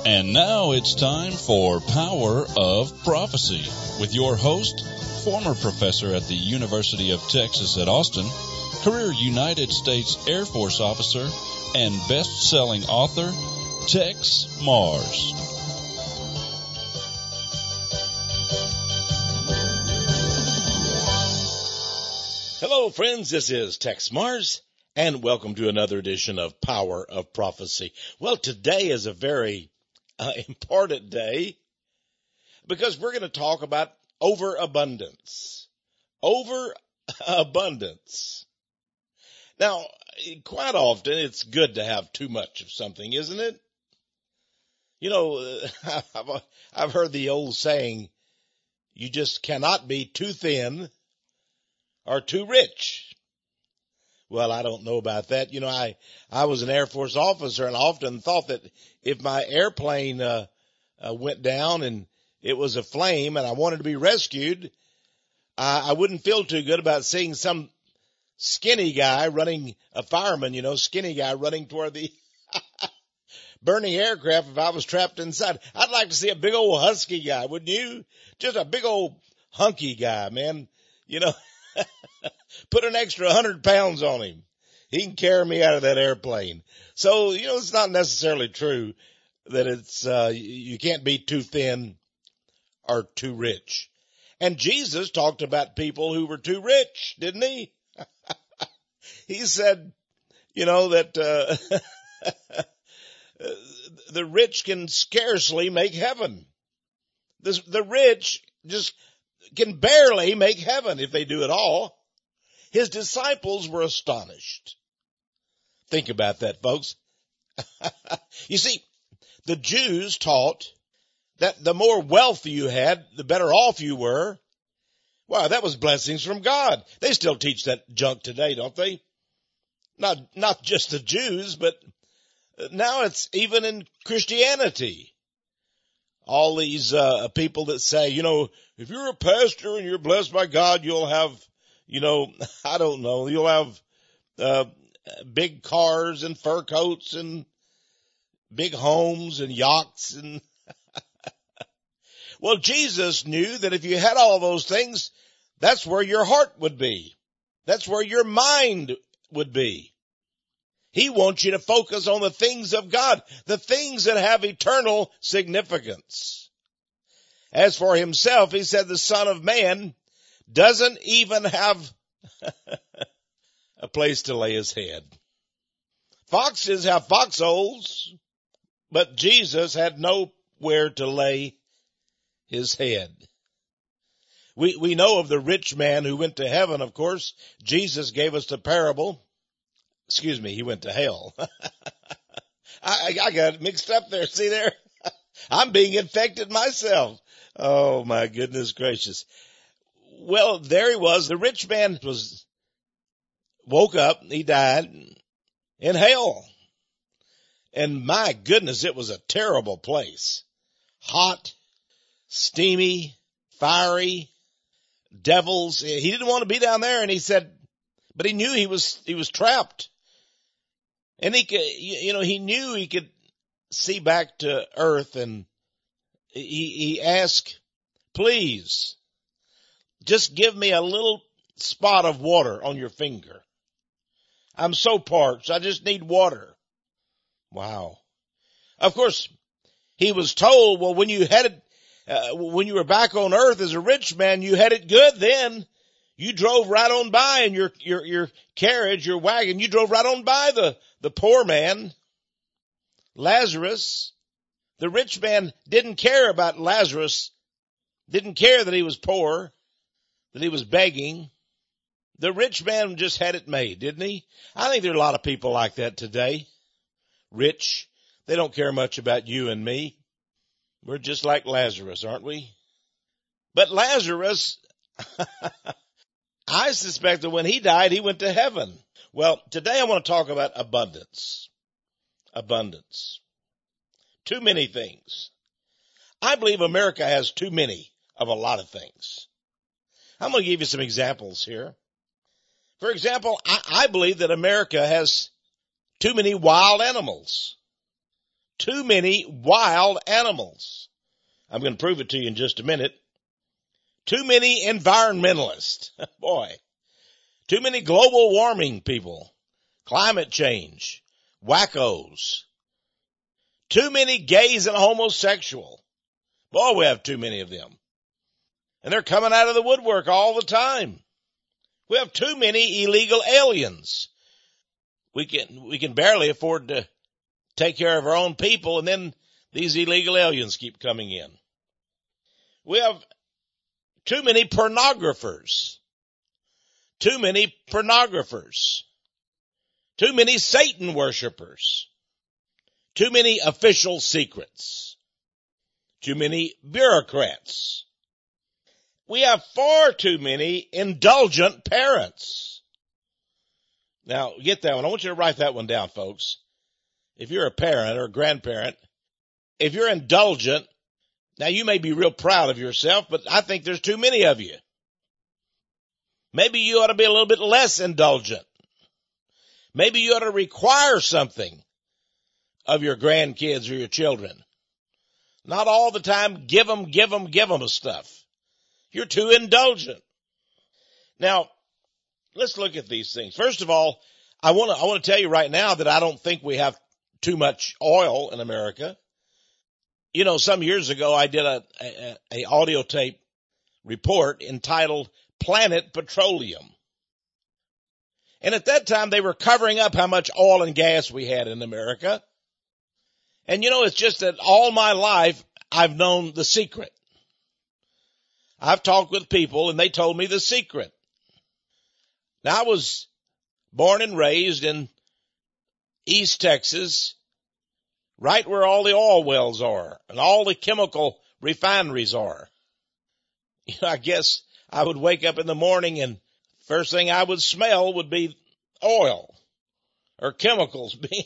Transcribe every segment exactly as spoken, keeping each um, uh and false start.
And now it's time for Power of Prophecy with your host, former professor at the University of Texas at Austin, career United States Air Force officer, and best-selling author, Tex Mars. Hello, friends. This is Tex Mars, and welcome to another edition of Power of Prophecy. Well, today is a very uh, important day because we're going to talk about overabundance. Overabundance. Now, quite often it's good to have too much of something, isn't it? You know, I've, I've heard the old saying, you just cannot be too thin or too rich. Well, I don't know about that. You know, I, I was an Air Force officer and I often thought that if my airplane, uh, uh, went down and it was aflame and I wanted to be rescued, I, I wouldn't feel too good about seeing some skinny guy running, a fireman, you know, skinny guy running toward the burning aircraft if I was trapped inside. I'd like to see a big old husky guy, wouldn't you? Just a big old hunky guy, man. You know, put an extra hundred pounds on him. He can carry me out of that airplane. So, you know, it's not necessarily true that it's, uh, you can't be too thin or too rich. And Jesus talked about people who were too rich, didn't he? He said, you know, that, uh, the rich can scarcely make heaven. The, the rich just can barely make heaven if they do it all. His disciples were astonished. Think about that, folks. You see, the Jews taught that the more wealth you had, the better off you were. Wow, that was blessings from God. They still teach that junk today, don't they? Not, not just the Jews, but now it's even in Christianity. All these, uh, people that say, you know, if you're a pastor and you're blessed by God, you'll have, you know, I don't know, you'll have, uh, big cars and fur coats and big homes and yachts and, well, Jesus knew that if you had all those things, that's where your heart would be. That's where your mind would be. He wants you to focus on the things of God, the things that have eternal significance. As for himself, he said the Son of Man doesn't even have a place to lay his head. Foxes have foxholes, but Jesus had nowhere to lay his head. We, we know of the rich man who went to heaven, of course. Jesus gave us the parable. Excuse me, he went to hell. I, I got it mixed up there. See there? I'm being infected myself. Oh my goodness gracious. Well, there he was. The rich man was, woke up, he died in hell. And my goodness, it was a terrible place. Hot, steamy, fiery, devils. He didn't want to be down there, and he said, but he knew he was, he was trapped. And he could, you know, he knew he could see back to earth, and he, he asked, please, just give me a little spot of water on your finger. I'm so parched. I just need water. Wow. Of course, he was told, well, when you had it, uh, when you were back on earth as a rich man, you had it good then. You drove right on by in your, your, your carriage, your wagon. You drove right on by the, the poor man, Lazarus. The rich man didn't care about Lazarus, didn't care that he was poor, that he was begging. The rich man just had it made, didn't he? I think there are a lot of people like that today. Rich. They don't care much about you and me. We're just like Lazarus, aren't we? But Lazarus, I suspect that when he died, he went to heaven. Well, today I want to talk about abundance. Abundance. Too many things. I believe America has too many of a lot of things. I'm going to give you some examples here. For example, I, I believe that America has too many wild animals. too many wild animals. I'm going to prove it to you in just a minute. Too many environmentalists. Boy. Too many global warming people. Climate change. Wackos. Too many gays and homosexual. Boy, we have too many of them. And they're coming out of the woodwork all the time. We have too many illegal aliens. We can, we can barely afford to take care of our own people, and then these illegal aliens keep coming in. We have too many pornographers. Too many pornographers. Too many Satan worshipers. Too many official secrets. Too many bureaucrats. We have far too many indulgent parents. Now, get that one. I want you to write that one down, folks. If you're a parent or a grandparent, if you're indulgent, now you may be real proud of yourself, but I think there's too many of you. Maybe you ought to be a little bit less indulgent. Maybe you ought to require something of your grandkids or your children. Not all the time give them, give them, give them stuff. You're too indulgent. Now, let's look at these things. First of all, I want to I want to tell you right now that I don't think we have too much oil in America. You know, some years ago I did a, a, a audio tape report entitled Planet Petroleum. And at that time they were covering up how much oil and gas we had in America. And you know, it's just that all my life I've known the secret. I've talked with people and they told me the secret. Now I was born and raised in East Texas, right where all the oil wells are and all the chemical refineries are. You know, I guess I would wake up in the morning and first thing I would smell would be oil or chemicals being,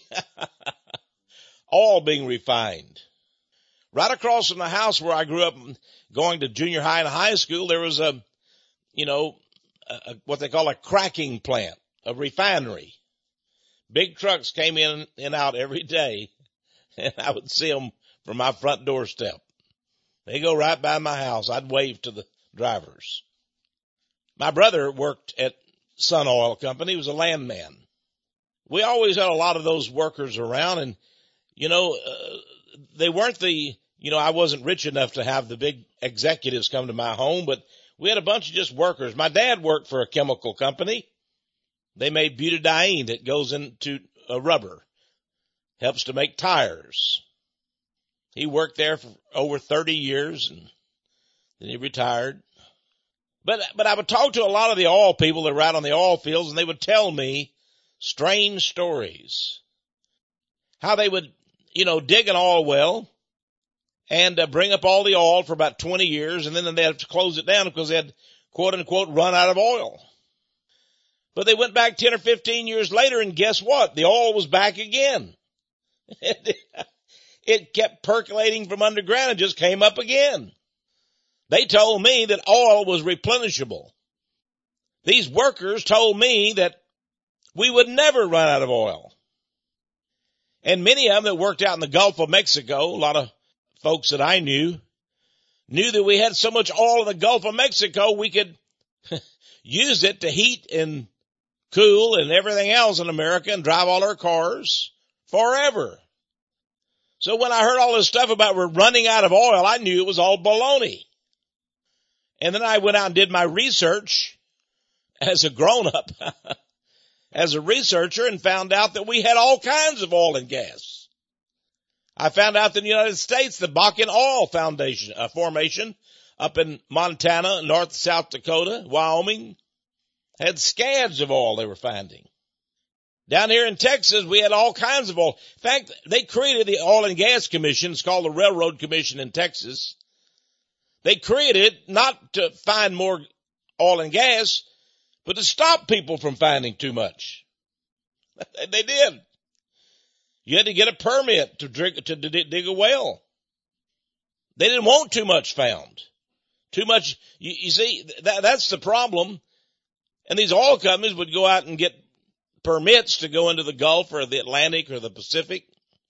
oil being refined. Right across from the house where I grew up going to junior high and high school, there was a, you know, a, what they call a cracking plant, a refinery. Big trucks came in and out every day, and I would see them from my front doorstep. They go right by my house. I'd wave to the drivers. My brother worked at Sun Oil Company. He was a landman. We always had a lot of those workers around, and, you know, uh, they weren't the, you know, I wasn't rich enough to have the big executives come to my home, but we had a bunch of just workers. My dad worked for a chemical company. They made butadiene that goes into a rubber, helps to make tires. He worked there for over thirty years, and then he retired. But, but I would talk to a lot of the oil people that were out on the oil fields, and they would tell me strange stories. How they would, you know, dig an oil well and uh, bring up all the oil for about twenty years, and then they had to close it down because they had, quote unquote, run out of oil. But they went back ten or fifteen years later, and guess what? The oil was back again. It kept percolating from underground and just came up again. They told me that oil was replenishable. These workers told me that we would never run out of oil. And many of them that worked out in the Gulf of Mexico, a lot of folks that I knew, knew that we had so much oil in the Gulf of Mexico we could use it to heat and cool and everything else in America and drive all our cars forever. So when I heard all this stuff about we're running out of oil, I knew it was all baloney. And then I went out and did my research as a grown-up, as a researcher, and found out that we had all kinds of oil and gas. I found out that in the United States, the Bakken Oil Foundation, uh, Formation up in Montana, North and South Dakota, Wyoming, had scads of oil they were finding. Down here in Texas, we had all kinds of oil. In fact, they created the Oil and Gas Commission. It's called the Railroad Commission in Texas. They created it not to find more oil and gas, but to stop people from finding too much. They did. You had to get a permit to, drink, to dig a well. They didn't want too much found. Too much, you, you see, that, that's the problem. And these oil companies would go out and get permits to go into the Gulf or the Atlantic or the Pacific.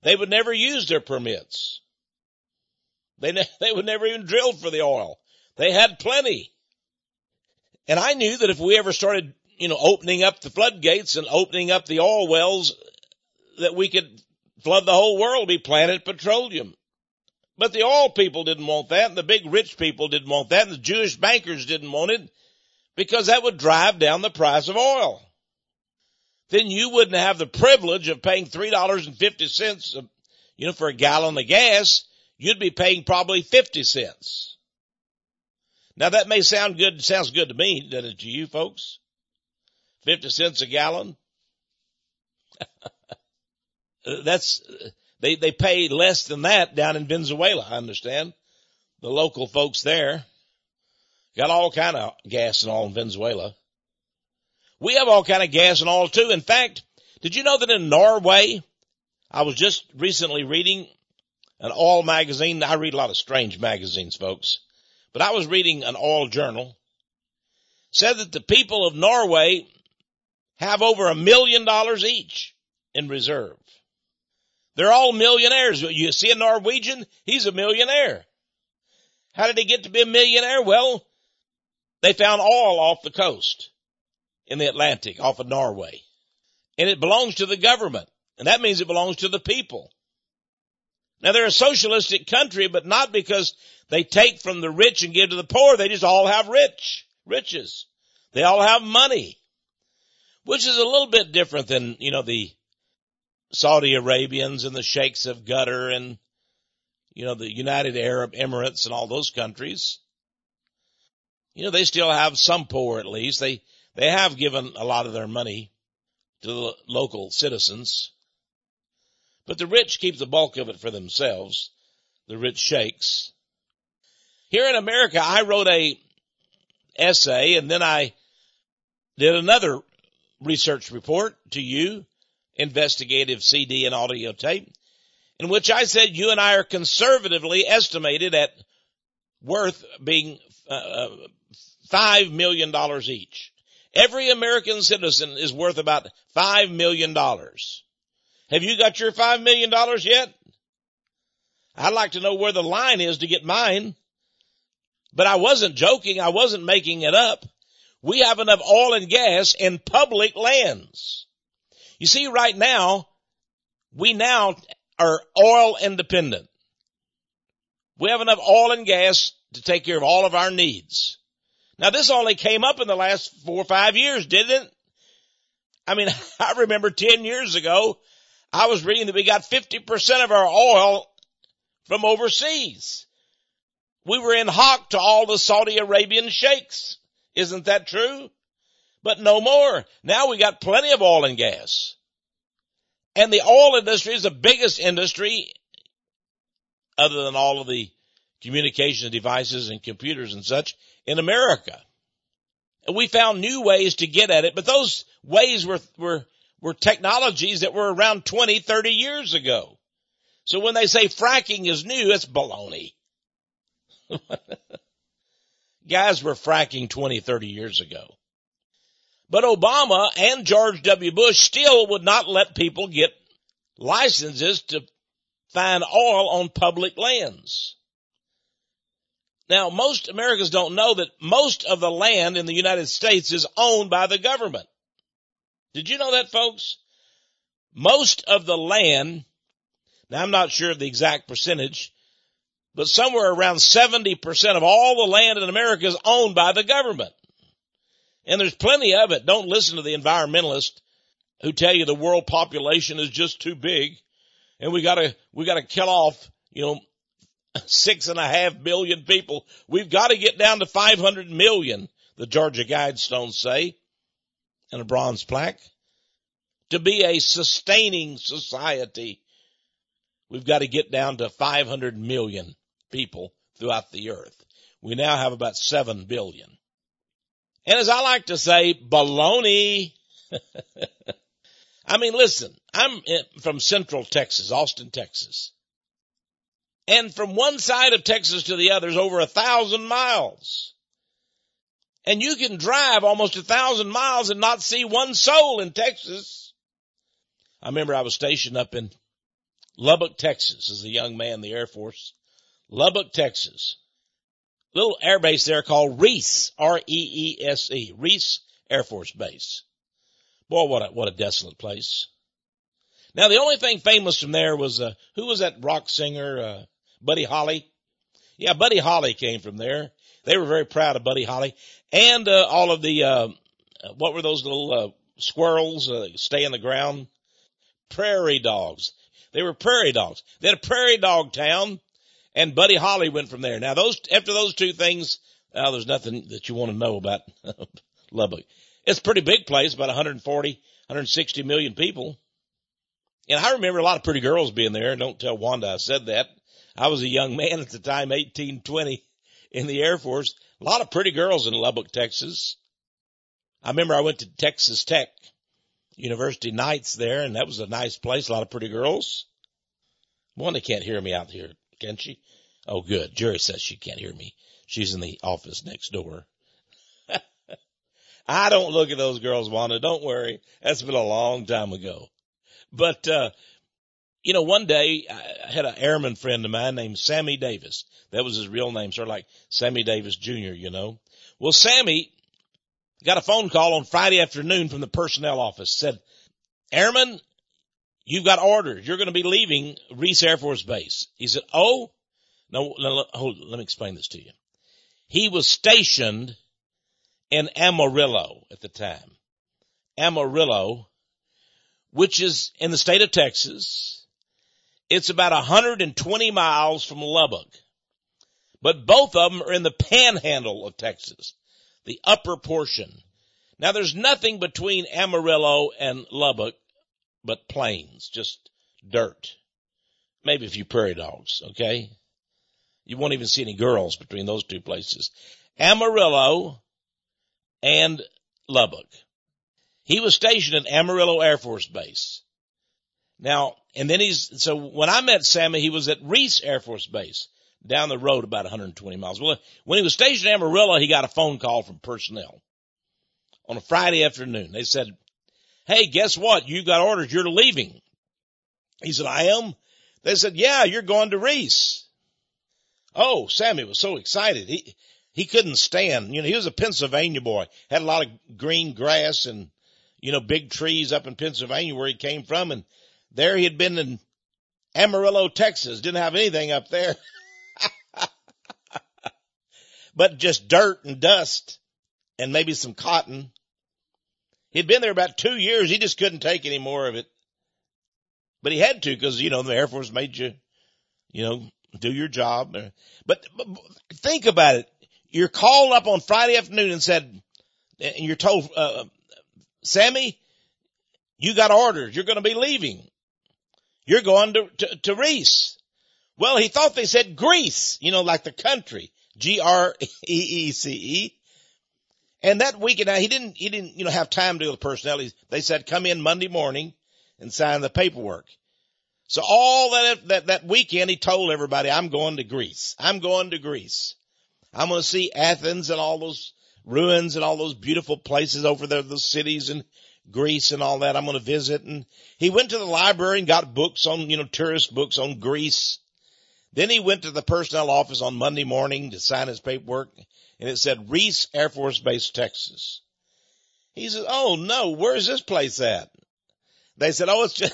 they would never use their permits. They, ne- they would never even drill for the oil. They had plenty. And I knew that if we ever started, you know, opening up the floodgates and opening up the oil wells, that we could flood the whole world, be Planet Petroleum. But the oil people didn't want that, and the big rich people didn't want that, and the Jewish bankers didn't want it, because that would drive down the price of oil. Then you wouldn't have the privilege of paying three dollars and fifty cents, you know, for a gallon of gas. You'd be paying probably fifty cents. Now that may sound good, sounds good to me, doesn't it to you folks? fifty cents a gallon? That's, they, they pay less than that down in Venezuela, I understand. The local folks there got all kind of gas and oil in Venezuela. We have all kind of gas and oil too. In fact, did you know that in Norway, I was just recently reading an oil magazine. I read a lot of strange magazines, folks, but I was reading an oil journal. Said that the people of Norway have over a million dollars each in reserve. They're all millionaires. You see a Norwegian, he's a millionaire. How did he get to be a millionaire? Well, they found oil off the coast in the Atlantic, off of Norway. And it belongs to the government. And that means it belongs to the people. Now they're a socialistic country, but not because they take from the rich and give to the poor. They just all have rich, riches. They all have money, which is a little bit different than, you know, the Saudi Arabians and the Sheikhs of Qatar and, you know, the United Arab Emirates and all those countries. You know, they still have some poor at least. They, they have given a lot of their money to the local citizens. But the rich keep the bulk of it for themselves, the rich sheikhs. Here in America, I wrote a essay and then I did another research report to you, investigative C D and audio tape, in which I said you and I are conservatively estimated at worth being uh, five million dollars each. Every American citizen is worth about five million dollars. Have you got your five million dollars yet? I'd like to know where the line is to get mine. But I wasn't joking. I wasn't making it up. We have enough oil and gas in public lands. You see, right now, we now are oil independent. We have enough oil and gas to take care of all of our needs. Now, this only came up in the last four or five years, didn't it? I mean, I remember ten years ago, I was reading that we got fifty percent of our oil from overseas. We were in hock to all the Saudi Arabian sheikhs. Isn't that true? But no more. Now we got plenty of oil and gas. And the oil industry is the biggest industry, other than all of the communication devices and computers and such, in America. And we found new ways to get at it, but those ways were, were, were technologies that were around twenty, thirty years ago. So when they say fracking is new, it's baloney. Guys were fracking twenty, thirty years ago. But Obama and George W. Bush still would not let people get licenses to find oil on public lands. Now, most Americans don't know that most of the land in the United States is owned by the government. Did you know that, folks? Most of the land, now I'm not sure of the exact percentage, but somewhere around seventy percent of all the land in America is owned by the government. And there's plenty of it. Don't listen to the environmentalists who tell you the world population is just too big and we gotta, we gotta kill off, you know, six and a half billion people. We've got to get down to five hundred million, the Georgia Guidestones say, and a bronze plaque. To be a sustaining society, we've got to get down to five hundred million people throughout the earth. We now have about seven billion. And as I like to say, baloney. I mean, listen, I'm from Central Texas, Austin, Texas. And from one side of Texas to the other is over a thousand miles. And you can drive almost a thousand miles and not see one soul in Texas. I remember I was stationed up in Lubbock, Texas, as a young man in the Air Force. Lubbock, Texas. Little air base there called Reese, R E E S E, Reese Air Force Base. Boy, what a, what a desolate place. Now, the only thing famous from there was, uh, who was that rock singer, uh, Buddy Holly? Yeah, Buddy Holly came from there. They were very proud of Buddy Holly. And, uh, all of the, uh, what were those little, uh, squirrels, uh, stay in the ground? Prairie dogs. They were prairie dogs. They had a prairie dog town, and Buddy Holly went from there. Now, those, after those two things, uh, there's nothing that you want to know about Lubbock. It's a pretty big place, about one hundred forty, one hundred sixty million people. And I remember a lot of pretty girls being there. Don't tell Wanda I said that. I was a young man at the time, eighteen, twenty, in the Air Force. A lot of pretty girls in Lubbock, Texas. I remember I went to Texas Tech University nights there, and that was a nice place. A lot of pretty girls. Wanda can't hear me out here, can she? Oh, good. Jerry says she can't hear me. She's in the office next door. I don't look at those girls, Wanda. Don't worry. That's been a long time ago. But, uh, you know, one day I had an airman friend of mine named Sammy Davis. That was his real name, sort of like Sammy Davis Junior, you know. Well, Sammy got a phone call on Friday afternoon from the personnel office. Said, Airman, you've got orders. You're going to be leaving Reese Air Force Base. He said, oh, no, no, hold, let me explain this to you. He was stationed in Amarillo at the time. Amarillo, which is in the state of Texas. It's about one hundred twenty miles from Lubbock. But both of them are in the panhandle of Texas, the upper portion. Now, there's nothing between Amarillo and Lubbock but plains, just dirt. Maybe a few prairie dogs, okay? You won't even see any girls between those two places. Amarillo and Lubbock. He was stationed at Amarillo Air Force Base. Now, and then he's, so when I met Sammy, he was at Reese Air Force Base, down the road about one hundred twenty miles. Well, when he was stationed at Amarillo, he got a phone call from personnel on a Friday afternoon. They said, hey, guess what? You got orders. You're leaving. He said, I am? They said, yeah, you're going to Reese. Oh, Sammy was so excited. He, he couldn't stand, you know, he was a Pennsylvania boy, had a lot of green grass and, you know, big trees up in Pennsylvania where he came from. And there he had been in Amarillo, Texas, didn't have anything up there. But just dirt and dust and maybe some cotton. He'd been there about two years. He just couldn't take any more of it. But he had to because, you know, the Air Force made you, you know, do your job. But, but think about it. You're called up on Friday afternoon and said, and you're told, uh, Sammy, you got orders. You're going to be leaving. You're going to, to, to Reese. Well, he thought they said Greece, you know, like the country, G R E E C E. And that weekend, now he didn't, he didn't, you know, have time to do the personnel. He, they said, come in Monday morning and sign the paperwork. So all that, that, that weekend, he told everybody, I'm going to Greece. I'm going to Greece. I'm going to see Athens and all those ruins and all those beautiful places over there, those cities in Greece and all that. I'm going to visit. And he went to the library and got books on, you know, tourist books on Greece. Then he went to the personnel office on Monday morning to sign his paperwork, and it said Reese Air Force Base, Texas. He said, oh no, where's this place at? They said, oh, it's just,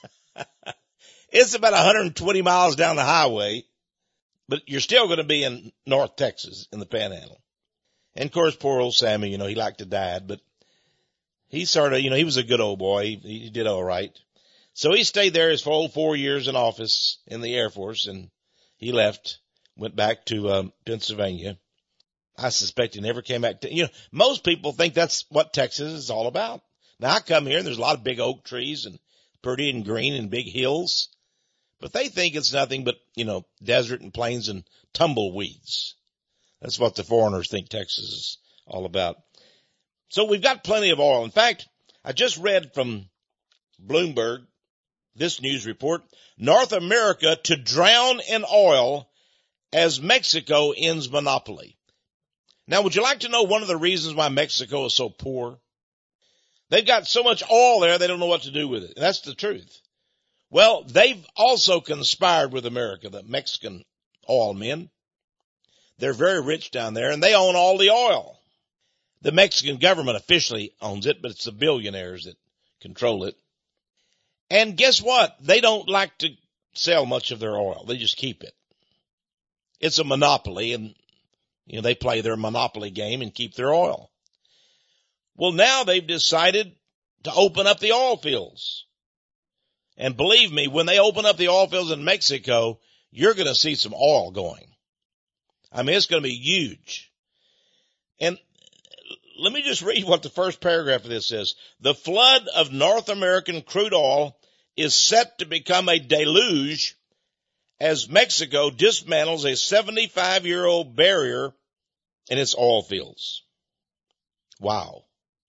it's about one hundred twenty miles down the highway, but you're still going to be in North Texas in the Panhandle. And of course, poor old Sammy, you know, he liked to die, but he sort of, you know, he was a good old boy. He, he did all right. So he stayed there his full four years in office in the Air Force, and he left, went back to um, Pennsylvania. I suspect he never came back to, you know, most people think that's what Texas is all about. Now I come here and there's a lot of big oak trees and pretty and green and big hills, but they think it's nothing but, you know, desert and plains and tumbleweeds. That's what the foreigners think Texas is all about. So we've got plenty of oil. In fact, I just read from Bloomberg, this news report, North America to drown in oil as Mexico ends monopoly. Now, would you like to know one of the reasons why Mexico is so poor? They've got so much oil there, they don't know what to do with it. And that's the truth. Well, they've also conspired with America, the Mexican oil men. They're very rich down there, and they own all the oil. The Mexican government officially owns it, but it's the billionaires that control it. And guess what? They don't like to sell much of their oil. They just keep it. It's a monopoly, and you know they play their monopoly game and keep their oil. Well, now they've decided to open up the oil fields. And believe me, when they open up the oil fields in Mexico, you're going to see some oil going. I mean, it's going to be huge. And let me just read what the first paragraph of this says. The flood of North American crude oil is set to become a deluge as Mexico dismantles a seventy-five-year-old barrier in its oil fields. Wow.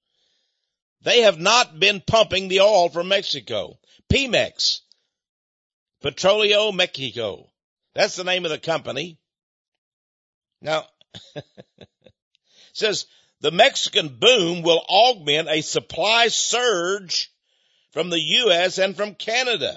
They have not been pumping the oil from Mexico. Pemex, Petroleo Mexico. That's the name of the company. Now, it says the Mexican boom will augment a supply surge from the U S and from Canada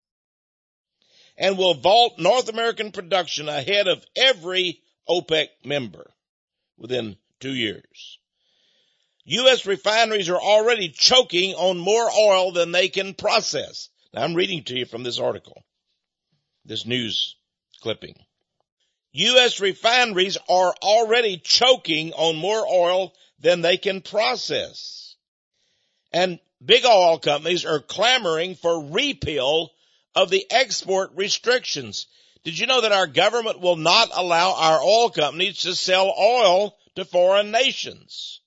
and will vault North American production ahead of every OPEC member within two years. U S refineries are already choking on more oil than they can process. Now, I'm reading to you from this article, this news clipping. U S refineries are already choking on more oil than they can process. And big oil companies are clamoring for repeal of the export restrictions. Did you know that our government will not allow our oil companies to sell oil to foreign nations?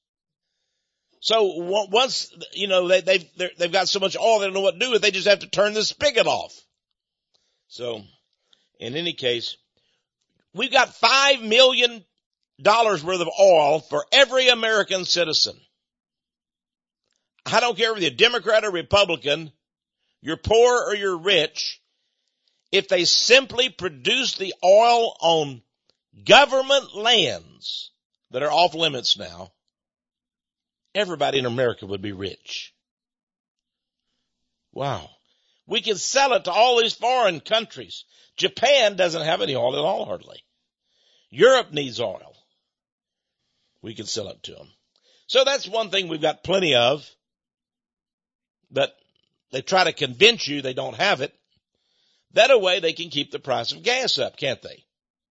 So once, you know, they, they've, they've got so much oil, they don't know what to do with it. They just have to turn the spigot off. So in any case, we've got five million dollars worth of oil for every American citizen. I don't care if you're a Democrat or Republican, you're poor or you're rich. If they simply produce the oil on government lands that are off limits now, everybody in America would be rich. Wow. We can sell it to all these foreign countries. Japan doesn't have any oil at all, hardly. Europe needs oil. We can sell it to them. So that's one thing we've got plenty of. But they try to convince you they don't have it. That way they can keep the price of gas up, can't they?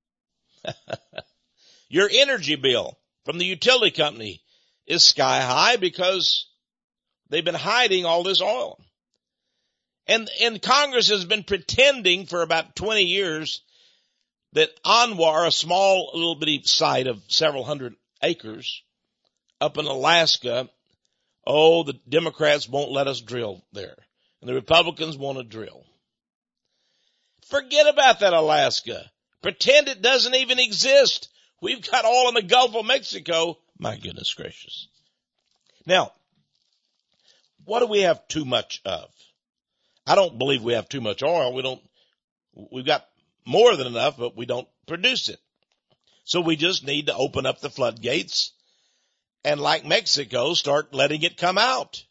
Your energy bill from the utility company is sky high because they've been hiding all this oil. And, and Congress has been pretending for about twenty years that Anwar, a small little bitty site of several hundred acres up in Alaska, oh, the Democrats won't let us drill there. And the Republicans want to drill. Forget about that Alaska. Pretend it doesn't even exist. We've got oil in the Gulf of Mexico. My goodness gracious. Now, what do we have too much of? I don't believe we have too much oil. We don't, we've got more than enough, but we don't produce it. So we just need to open up the floodgates and, like Mexico, start letting it come out.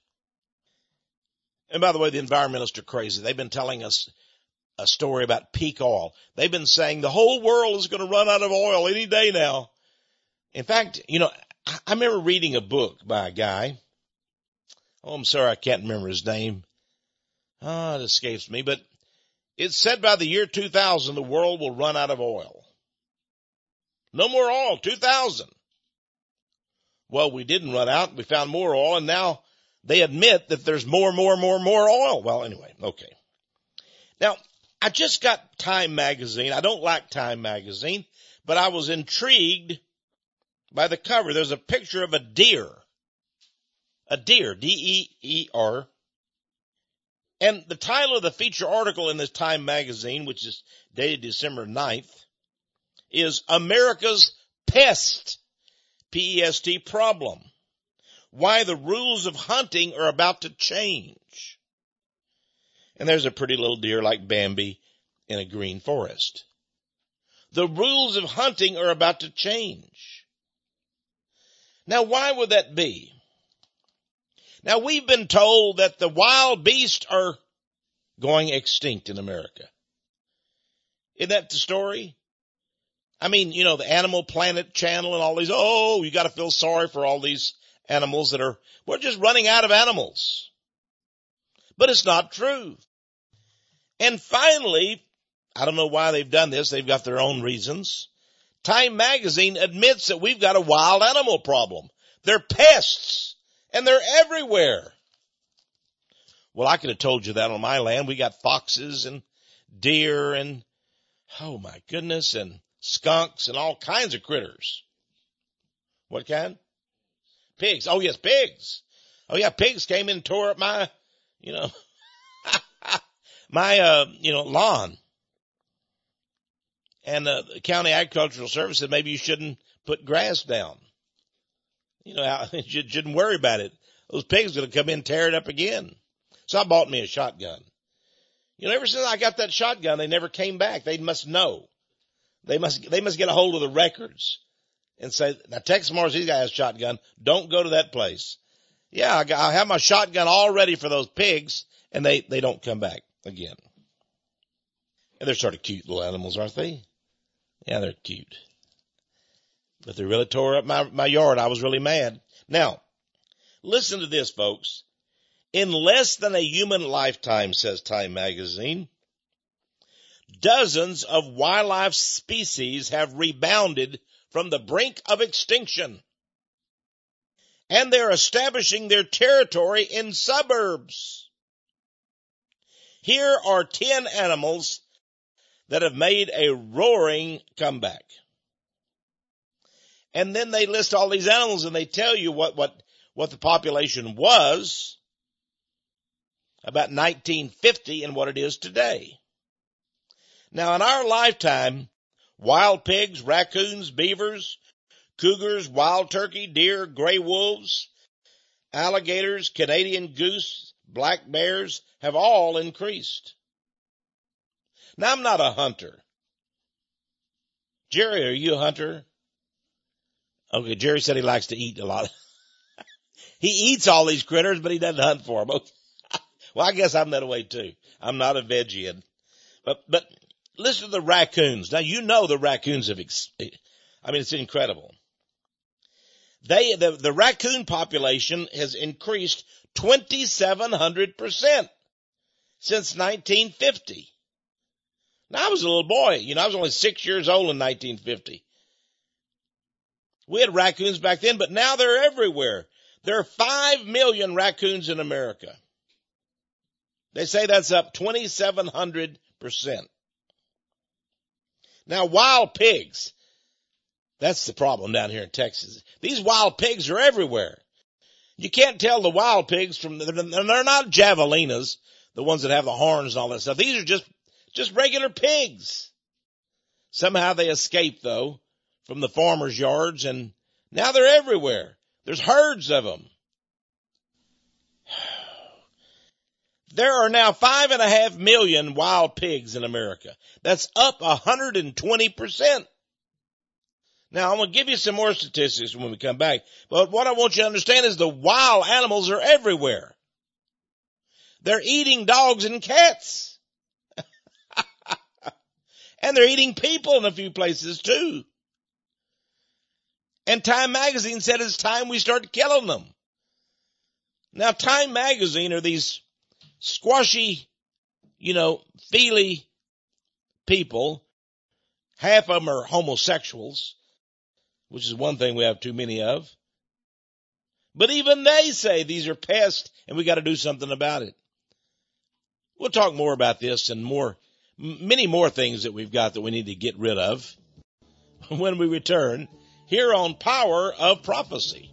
And by the way, the environmentalists are crazy. They've been telling us a story about peak oil. They've been saying the whole world is going to run out of oil any day now. In fact, you know, I remember reading a book by a guy. Oh, I'm sorry, I can't remember his name. Ah, oh, it escapes me. But it said by the year two thousand, the world will run out of oil. No more oil, two thousand. Well, we didn't run out. We found more oil, and now they admit that there's more, more, more, more oil. Well, anyway, okay. Now, I just got Time magazine. I don't like Time magazine, but I was intrigued by the cover. There's a picture of a deer. A deer, D E E R. And the title of the feature article in this Time magazine, which is dated December ninth, is America's Pest, P E S T problem. Why the rules of hunting are about to change. And there's a pretty little deer like Bambi in a green forest. The rules of hunting are about to change. Now, why would that be? Now, we've been told that the wild beasts are going extinct in America. Isn't that the story? I mean, you know, the Animal Planet channel and all these, oh, you got to feel sorry for all these animals that are, we're just running out of animals. But it's not true. And finally, I don't know why they've done this. They've got their own reasons. Time magazine admits that we've got a wild animal problem. They're pests, and they're everywhere. Well, I could have told you that on my land. We got foxes and deer and, oh my goodness, and skunks and all kinds of critters. What kind? Pigs. Oh, yes, pigs. Oh, yeah, pigs came in and tore up my, you know, my, uh, you know, lawn. And uh, the county agricultural service said maybe you shouldn't put grass down. You know, you shouldn't worry about it. Those pigs are going to come in and tear it up again. So I bought me a shotgun. You know, ever since I got that shotgun, they never came back. They must know. They must, they must get a hold of the records and say, now Texas Mars, these guys have a shotgun. Don't go to that place. Yeah, I, got, I have my shotgun all ready for those pigs, and they, they don't come back again. And they're sort of cute little animals, aren't they? Yeah, they're cute. But they really tore up my, my yard. I was really mad. Now, listen to this, folks. In less than a human lifetime, says Time magazine, dozens of wildlife species have rebounded from the brink of extinction. And they're establishing their territory in suburbs. Here are ten animals that have made a roaring comeback. And then they list all these animals and they tell you what, what, what the population was about nineteen fifty and what it is today. Now, in our lifetime, wild pigs, raccoons, beavers, cougars, wild turkey, deer, gray wolves, alligators, Canadian goose, black bears have all increased. Now, I'm not a hunter. Jerry, are you a hunter? Okay, Jerry said he likes to eat a lot. He eats all these critters, but he doesn't hunt for them. Well, I guess I'm that way too. I'm not a vegian. But, but listen to the raccoons. Now, you know the raccoons have, ex- I mean, it's incredible. They, the, the raccoon population has increased twenty-seven hundred percent since nineteen fifty. Now, I was a little boy. You know, I was only six years old in nineteen fifty. We had raccoons back then, but now they're everywhere. There are five million raccoons in America. They say that's up twenty-seven hundred percent. Now, wild pigs. That's the problem down here in Texas. These wild pigs are everywhere. You can't tell the wild pigs from, they're not javelinas, the ones that have the horns and all that stuff. These are just, just regular pigs. Somehow they escape, though, from the farmers' yards, and now they're everywhere. There's herds of them. There are now five and a half million wild pigs in America. That's up one hundred twenty percent. Now, I'm going to give you some more statistics when we come back. But what I want you to understand is the wild animals are everywhere. They're eating dogs and cats. And they're eating people in a few places too. And Time magazine said it's time we start killing them. Now, Time magazine are these squashy, you know, feely people. Half of them are homosexuals, which is one thing we have too many of. But even they say these are pests and we got to do something about it. We'll talk more about this and more, many more things that we've got that we need to get rid of when we return here on Power of Prophecy.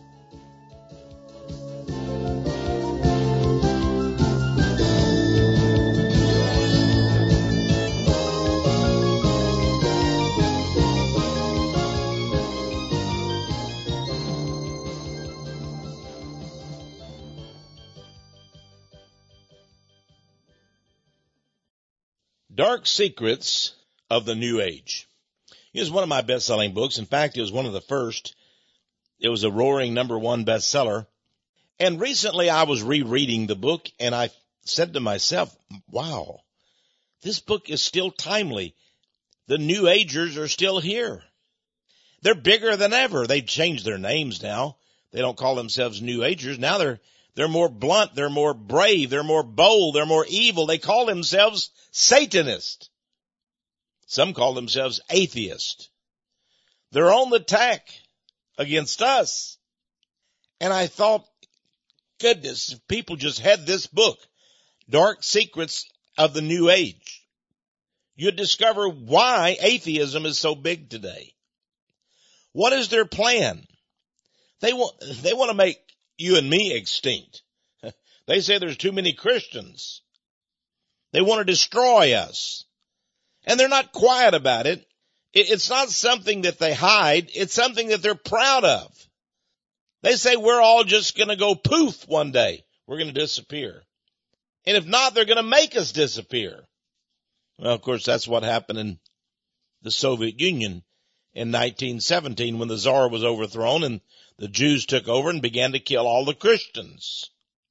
Dark Secrets of the New Age. It was one of my best-selling books. In fact, it was one of the first. It was a roaring number one bestseller. And recently I was rereading the book, and I said to myself, wow, this book is still timely. The New Agers are still here. They're bigger than ever. They've changed their names now. They don't call themselves New Agers. Now they're, they're more blunt. They're more brave. They're more bold. They're more evil. They call themselves Satanists. Some call themselves atheists. They're on the attack against us. And I thought, goodness, if people just had this book, Dark Secrets of the New Age, you'd discover why atheism is so big today. What is their plan? They want, they want to make you and me extinct. They say there's too many Christians. They want to destroy us. And they're not quiet about it. It's not something that they hide. It's something that they're proud of. They say we're all just going to go poof one day. We're going to disappear. And if not, they're going to make us disappear. Well, of course, that's what happened in the Soviet Union in nineteen seventeen when the Tsar was overthrown and the Jews took over and began to kill all the Christians.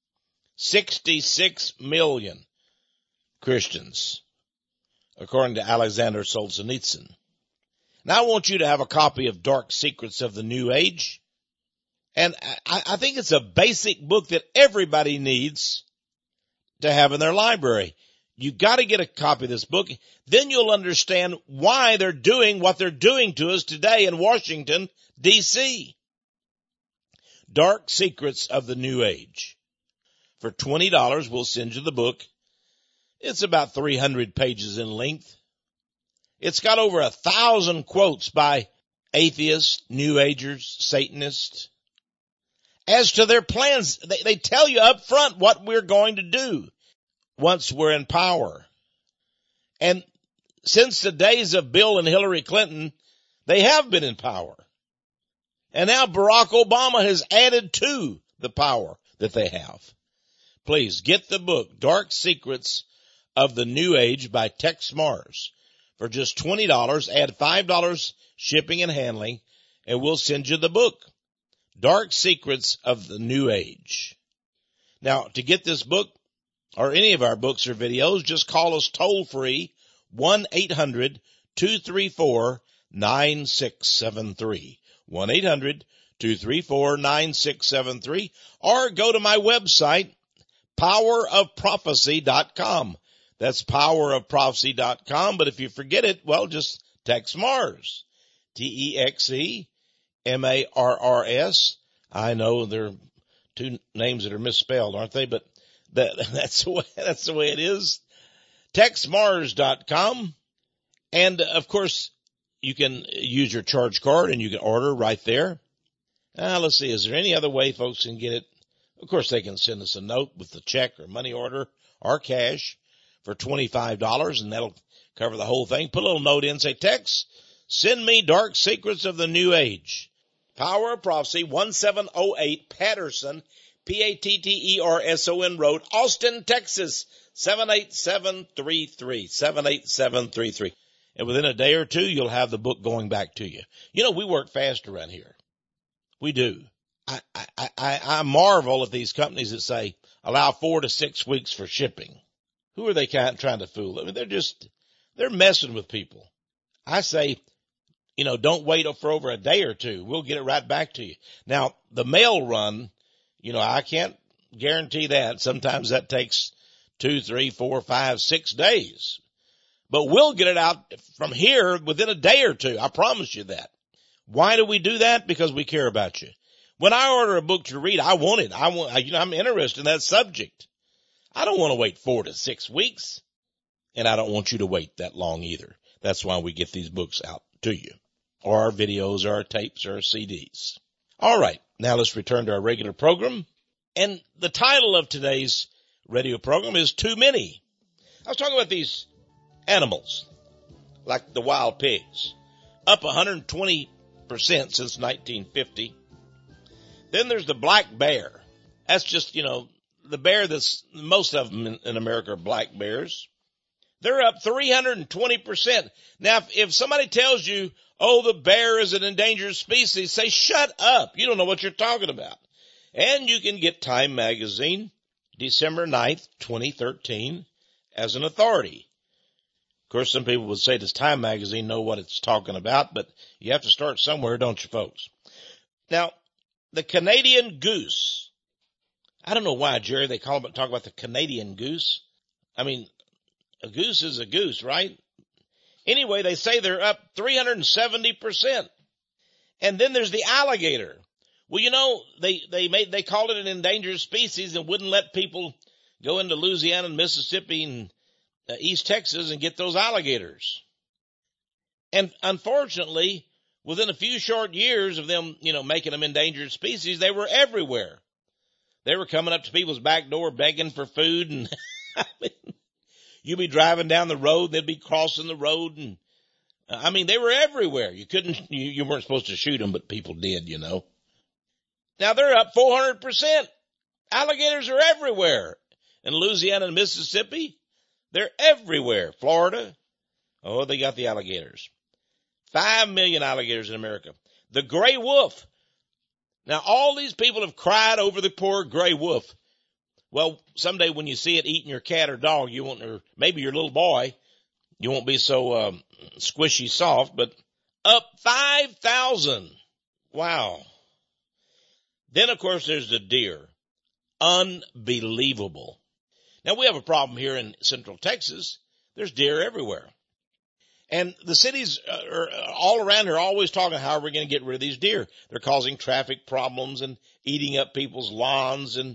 sixty-six million Christians, according to Alexander Solzhenitsyn. Now I want you to have a copy of Dark Secrets of the New Age. And I, I think it's a basic book that everybody needs to have in their library. You got to get a copy of this book. Then you'll understand why they're doing what they're doing to us today in Washington, D C Dark Secrets of the New Age. For twenty dollars, we'll send you the book. It's about three hundred pages in length. It's got over a thousand quotes by atheists, New Agers, Satanists. As to their plans, they, they tell you up front what we're going to do once we're in power. And since the days of Bill and Hillary Clinton, they have been in power. And now Barack Obama has added to the power that they have. Please get the book, Dark Secrets of the New Age by Tex Mars. For just twenty dollars, add five dollars shipping and handling, and we'll send you the book, Dark Secrets of the New Age. Now, to get this book, or any of our books or videos, just call us toll free, one eight hundred two three four nine six seven three. one eight hundred two three four nine six seven three, or go to my website, power of prophecy dot com. That's power of prophecy dot com, but if you forget it, well, just text Mars. T E X E M A R R S. I know there are two names that are misspelled, aren't they? But that, that's the way, that's the way it is. text mars dot com. And of course, you can use your charge card and you can order right there. Uh, let's see. Is there any other way folks can get it? Of course, they can send us a note with the check or money order or cash for twenty-five dollars, and that'll cover the whole thing. Put a little note in, say, Tex, send me Dark Secrets of the New Age. Power of Prophecy, one seven oh eight Patterson, P A T T E R S O N Road, Austin, Texas, seven eight seven three three, seven eight seven three three. And within a day or two, you'll have the book going back to you. You know, we work fast around here. We do. I, I, I, I marvel at these companies that say allow four to six weeks for shipping. Who are they kind of trying to fool? I mean, they're just, they're messing with people. I say, you know, don't wait for over a day or two. We'll get it right back to you. Now, the mail run, you know, I can't guarantee that. Sometimes that takes two, three, four, five, six days. But we'll get it out from here within a day or two. I promise you that. Why do we do that? Because we care about you. When I order a book to read, I want it. I want, you know, I'm interested in that subject. I don't want to wait four to six weeks. And I don't want you to wait that long either. That's why we get these books out to you, or our videos, or our tapes, or our C Ds. All right. Now let's return to our regular program. And the title of today's radio program is Too Many. I was talking about these animals, like the wild pigs, up one hundred twenty percent since nineteen fifty. Then there's the black bear. That's just, you know, the bear that's, most of them in, in America are black bears. They're up three hundred twenty percent. Now, if, if somebody tells you, oh, the bear is an endangered species, say, shut up. You don't know what you're talking about. And you can get Time magazine December ninth, twenty thirteen, as an authority. Of course, some people would say, does Time Magazine know what it's talking about? But you have to start somewhere, don't you, folks? Now, the Canadian goose. I don't know why, Jerry, they call it, talk about the Canadian goose. I mean, a goose is a goose, right? Anyway, they say they're up three hundred seventy percent. And then there's the alligator. Well, you know, they, they made, they called it an endangered species and wouldn't let people go into Louisiana and Mississippi and uh, East Texas and get those alligators. And unfortunately, within a few short years of them, you know, making them endangered species, they were everywhere. They were coming up to people's back door begging for food, and I mean, you'd be driving down the road, they'd be crossing the road, and uh, I mean, they were everywhere. You couldn't, you, you weren't supposed to shoot them, but people did, you know. Now they're up four hundred percent. Alligators are everywhere. In Louisiana and Mississippi, they're everywhere. Florida, oh, they got the alligators. Five million alligators in America. The gray wolf. Now, all these people have cried over the poor gray wolf. Well, someday when you see it eating your cat or dog, you won't, or maybe your little boy, you won't be so um, squishy soft, but up five thousand. Wow. Then, of course, there's the deer. Unbelievable. Now, we have a problem here in Central Texas. There's deer everywhere. And the cities are all around here are always talking how we're going to get rid of these deer. They're causing traffic problems and eating up people's lawns. And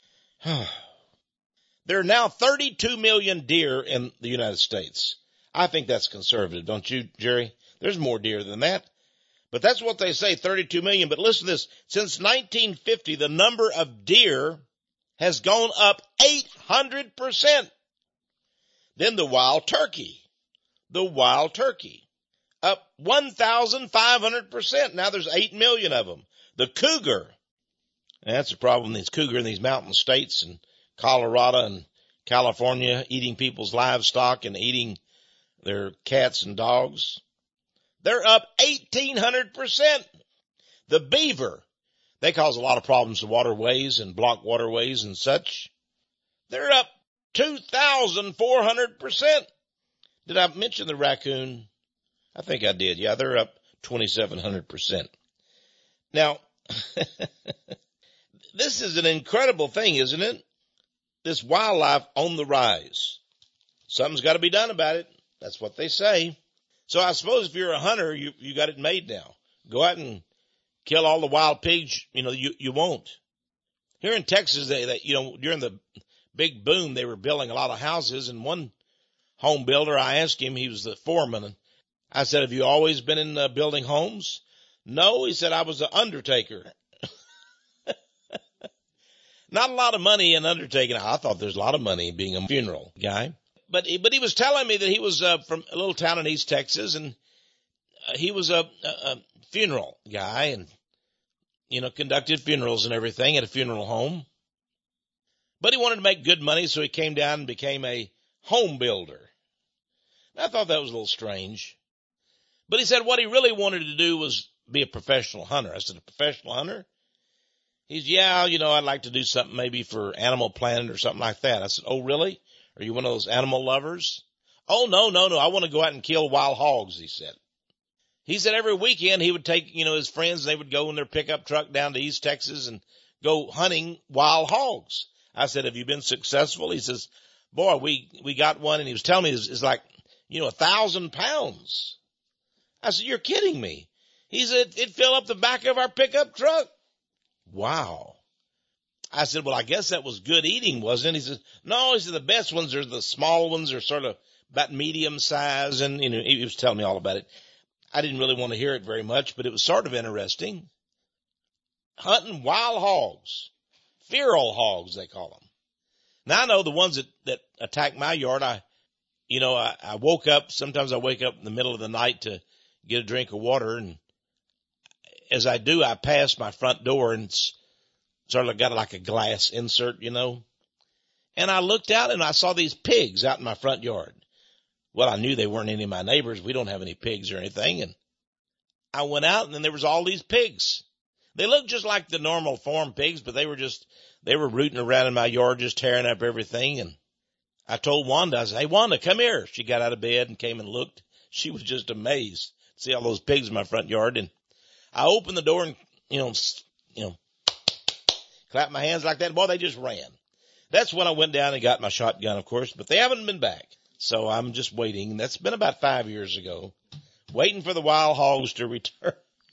there are now thirty-two million deer in the United States. I think that's conservative, don't you, Jerry? There's more deer than that. But that's what they say, thirty-two million. But listen to this. Since nineteen fifty, the number of deer has gone up eight hundred percent. Then the wild turkey. The wild turkey, up one thousand five hundred percent. Now there's eight million of them. The cougar, and that's the problem, these cougar in these mountain states and Colorado and California, eating people's livestock and eating their cats and dogs. They're up eighteen hundred percent. The beaver, they cause a lot of problems to waterways and block waterways and such. They're up two thousand four hundred percent. Did I mention the raccoon? I think I did. Yeah, they're up twenty-seven hundred percent. Now, this is an incredible thing, isn't it? This wildlife on the rise. Something's got to be done about it. That's what they say. So I suppose if you're a hunter, you, you got it made now. Go out and kill all the wild pigs. You know, you, you won't. Here in Texas, they, they, you know, during the big boom, they were building a lot of houses, and one home builder, I asked him, he was the foreman, and I said, have you always been in uh, building homes? No, he said, I was an undertaker. Not a lot of money in undertaking. I thought there's a lot of money being a funeral guy. But he, but he was telling me that he was uh, from a little town in East Texas, and uh, he was a, a, a funeral guy and, you know, conducted funerals and everything at a funeral home. But he wanted to make good money, so he came down and became a home builder. I thought that was a little strange. But he said what he really wanted to do was be a professional hunter. I said, a professional hunter? He's, yeah, you know, I'd like to do something maybe for Animal Planet or something like that. I said, oh, really? Are you one of those animal lovers? Oh, no, no, no. I want to go out and kill wild hogs, he said. He said every weekend he would take, you know, his friends, and they would go in their pickup truck down to East Texas and go hunting wild hogs. I said, have you been successful? He says, boy, we, we got one, and he was telling me it's, it's like, you know, a thousand pounds. I said, you're kidding me. He said, it filled up the back of our pickup truck. Wow. I said, well, I guess that was good eating, wasn't it? He said, no, he said, the best ones are the small ones, are sort of about medium size. And, you know, he was telling me all about it. I didn't really want to hear it very much, but it was sort of interesting. Hunting wild hogs, feral hogs, they call them. Now I know the ones that, that attack my yard. I, you know, I, I woke up, sometimes I wake up in the middle of the night to get a drink of water. And as I do, I pass my front door, and it's sort of got like a glass insert, you know. And I looked out and I saw these pigs out in my front yard. Well, I knew they weren't any of my neighbors. We don't have any pigs or anything. And I went out, and then there was all these pigs. They looked just like the normal farm pigs, but they were just they were rooting around in my yard just tearing up everything. And I told Wanda, I said, hey, Wanda, come here. She got out of bed and came and looked. She was just amazed to see all those pigs in my front yard. And I opened the door and, you know, you know, clapped my hands like that. Boy, they just ran. That's when I went down and got my shotgun, of course, but they haven't been back. So I'm just waiting. That's been about five years ago, waiting for the wild hogs to return.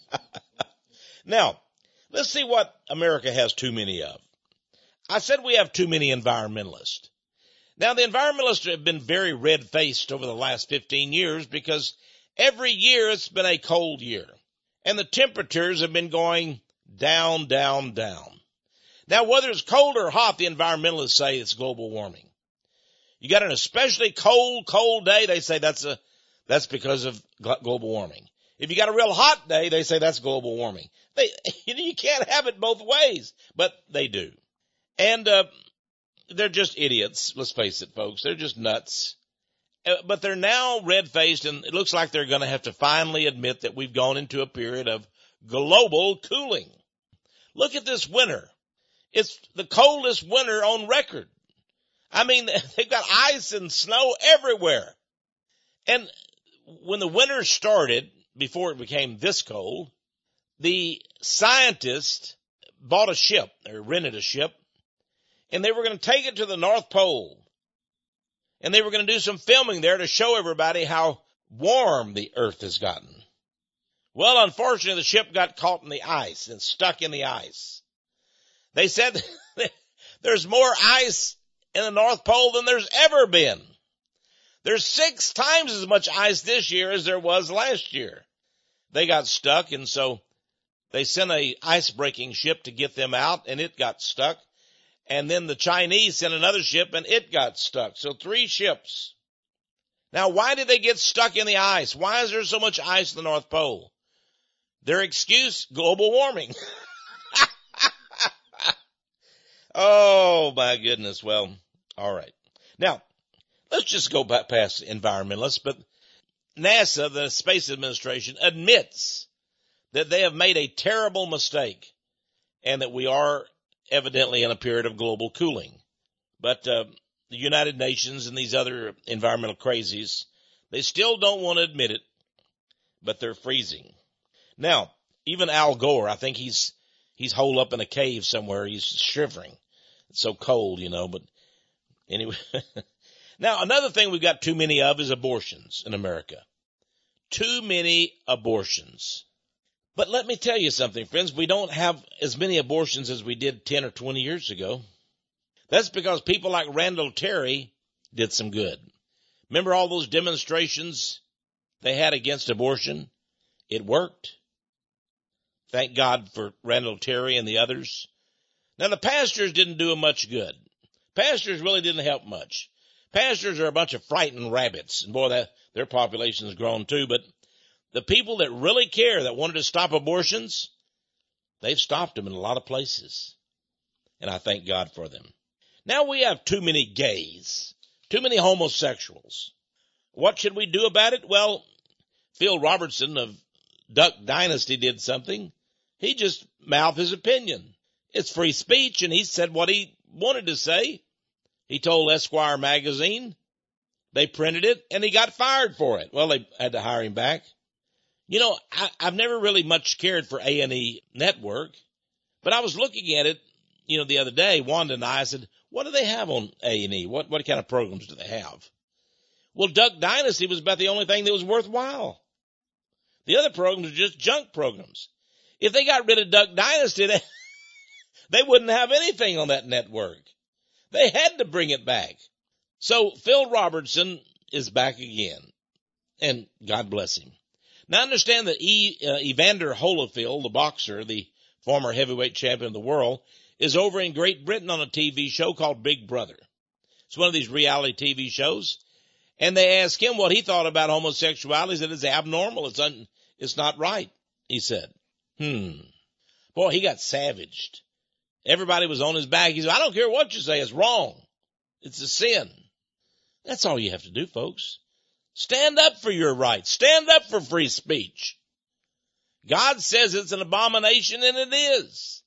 Now, let's see what America has too many of. I said we have too many environmentalists. Now, the environmentalists have been very red-faced over the last fifteen years because every year it's been a cold year, and the temperatures have been going down, down, down. Now, whether it's cold or hot, the environmentalists say it's global warming. You got an especially cold, cold day, they say that's a that's because of global warming. If you got a real hot day, they say that's global warming. They, you know, you can't have it both ways, but they do. And uh, they're just idiots. Let's face it, folks. They're just nuts. Uh, but they're now red-faced, and it looks like they're going to have to finally admit that we've gone into a period of global cooling. Look at this winter. It's the coldest winter on record. I mean, they've got ice and snow everywhere. And when the winter started, before it became this cold, the scientists bought a ship, or rented a ship, and they were going to take it to the North Pole. And they were going to do some filming there to show everybody how warm the earth has gotten. Well, unfortunately, the ship got caught in the ice and stuck in the ice. They said there's more ice in the North Pole than there's ever been. There's six times as much ice this year as there was last year. They got stuck, and so they sent a ice-breaking ship to get them out, and it got stuck. And then the Chinese sent another ship, and it got stuck. So three ships. Now, why did they get stuck in the ice? Why is there so much ice in the North Pole? Their excuse, global warming. Oh, my goodness. Well, all right. Now, let's just go back past environmentalists, but NASA, the Space Administration, admits that they have made a terrible mistake and that we are evidently in a period of global cooling. But uh, the United Nations and these other environmental crazies, they still don't want to admit it, but they're freezing. Now, even Al Gore, I think he's he's holed up in a cave somewhere. He's shivering. It's so cold, you know, but anyway. Now, another thing we've got too many of is abortions in America. Too many abortions. But let me tell you something, friends. We don't have as many abortions as we did ten or twenty years ago. That's because people like Randall Terry did some good. Remember all those demonstrations they had against abortion? It worked. Thank God for Randall Terry and the others. Now, the pastors didn't do much good. Pastors really didn't help much. Pastors are a bunch of frightened rabbits. And boy, that, their population has grown too. But the people that really care, that wanted to stop abortions, they've stopped them in a lot of places. And I thank God for them. Now we have too many gays, too many homosexuals. What should we do about it? Well, Phil Robertson of Duck Dynasty did something. He just mouthed his opinion. It's free speech, and he said what he wanted to say. He told Esquire magazine. They printed it, and he got fired for it. Well, they had to hire him back. You know, I, I've never really much cared for A and E Network, but I was looking at it, you know, the other day. Wanda and I said, what do they have on A and E? What, what kind of programs do they have? Well, Duck Dynasty was about the only thing that was worthwhile. The other programs were just junk programs. If they got rid of Duck Dynasty, they, they wouldn't have anything on that network. They had to bring it back. So Phil Robertson is back again, and God bless him. Now understand that e, uh, Evander Holyfield, the boxer, the former heavyweight champion of the world, is over in Great Britain on a T V show called Big Brother. It's one of these reality T V shows. And they asked him what he thought about homosexuality. He said it's abnormal. It's un, it's not right, he said. Hmm. Boy, he got savaged. Everybody was on his back. He said, I don't care what you say. It's wrong. It's a sin. That's all you have to do, folks. Stand up for your rights. Stand up for free speech. God says it's an abomination, and it is.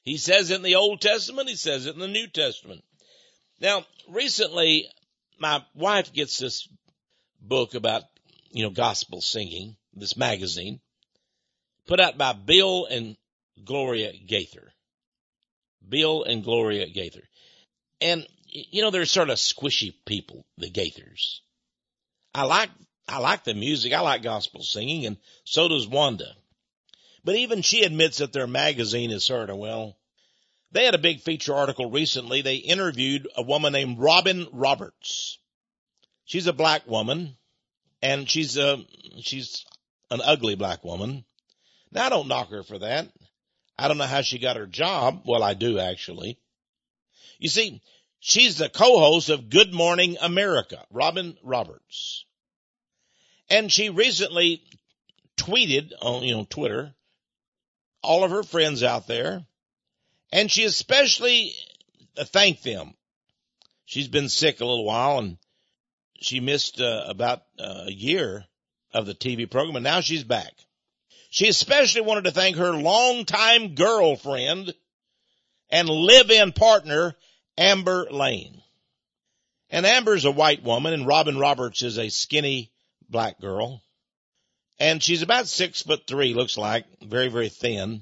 He says it in the Old Testament. He says it in the New Testament. Now, recently, my wife gets this book about, you know, gospel singing, this magazine, put out by Bill and Gloria Gaither. Bill and Gloria Gaither. And, you know, they're sort of squishy people, the Gaithers. I like, I like the music. I like gospel singing, and so does Wanda. But even she admits that their magazine is sort of, well, they had a big feature article recently. They interviewed a woman named Robin Roberts. She's a black woman, and she's a, she's an ugly black woman. Now, I don't knock her for that. I don't know how she got her job. Well, I do, actually. You see, she's the co-host of Good Morning America, Robin Roberts. And she recently tweeted on, you know, Twitter, all of her friends out there, and she especially thanked them. She's been sick a little while, and she missed uh, about uh, a year of the T V program, and now she's back. She especially wanted to thank her longtime girlfriend and live-in partner, Amber Lane. And Amber's a white woman, and Robin Roberts is a skinny black girl. And she's about six foot three, looks like, very, very thin.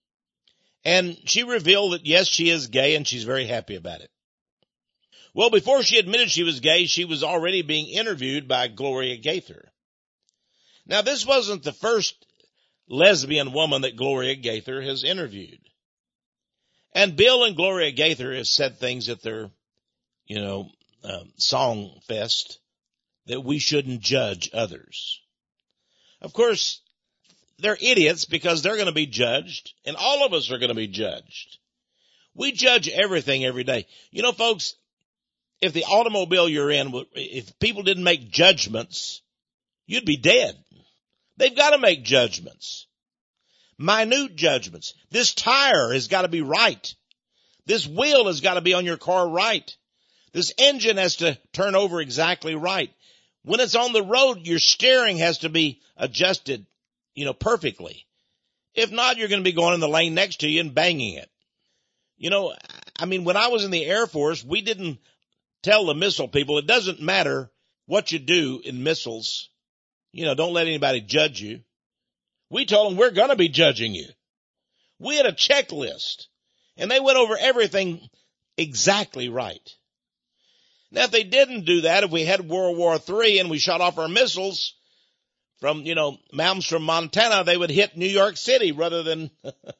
And she revealed that, yes, she is gay, and she's very happy about it. Well, before she admitted she was gay, she was already being interviewed by Gloria Gaither. Now, this wasn't the first lesbian woman that Gloria Gaither has interviewed. And Bill and Gloria Gaither have said things at their, you know, uh, song fest that we shouldn't judge others. Of course, they're idiots because they're going to be judged, and all of us are going to be judged. We judge everything every day. You know, folks, if the automobile you're in, if people didn't make judgments, you'd be dead. They've got to make judgments. Minute judgments. This tire has got to be right. This wheel has got to be on your car right. This engine has to turn over exactly right. When it's on the road, your steering has to be adjusted, you know, perfectly. If not, you're going to be going in the lane next to you and banging it. You know, I mean, when I was in the Air Force, we didn't tell the missile people, it doesn't matter what you do in missiles. You know, don't let anybody judge you. We told them we're going to be judging you. We had a checklist, and they went over everything exactly right. Now, if they didn't do that, if we had World War Three and we shot off our missiles from, you know, mountains from Montana, they would hit New York City rather than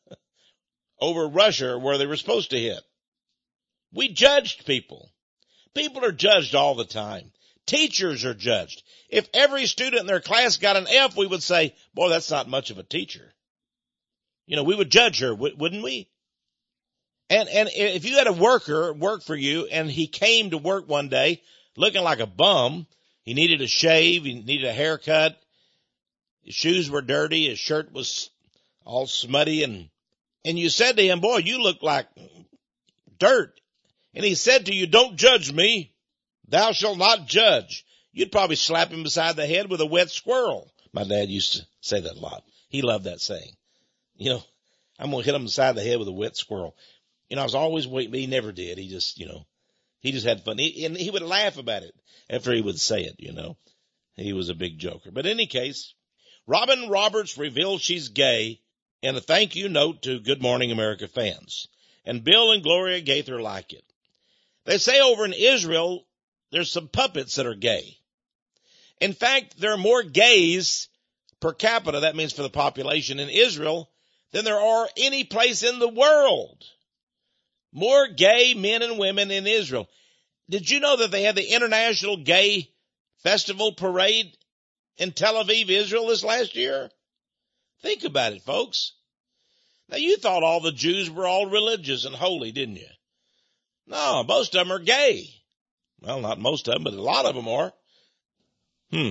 over Russia where they were supposed to hit. We judged people. People are judged all the time. Teachers are judged. If every student in their class got an F, we would say, boy, that's not much of a teacher. You know, we would judge her, wouldn't we? And, and if you had a worker work for you and he came to work one day looking like a bum, he needed a shave, he needed a haircut, his shoes were dirty, his shirt was all smutty, and, and you said to him, boy, you look like dirt. And he said to you, don't judge me. Thou shalt not judge. You'd probably slap him beside the head with a wet squirrel. My dad used to say that a lot. He loved that saying. You know, I'm going to hit him beside the head with a wet squirrel. You know, I was always waiting, but he never did. He just, you know, he just had fun. He, and he would laugh about it after he would say it, you know. He was a big joker. But in any case, Robin Roberts reveals she's gay in a thank you note to Good Morning America fans. And Bill and Gloria Gaither like it. They say over in Israel, there's some puppets that are gay. In fact, there are more gays per capita, that means for the population in Israel, than there are any place in the world. More gay men and women in Israel. Did you know that they had the International Gay Festival Parade in Tel Aviv, Israel this last year? Think about it, folks. Now, you thought all the Jews were all religious and holy, didn't you? No, most of them are gay. Well, not most of them, but a lot of them are. Hmm.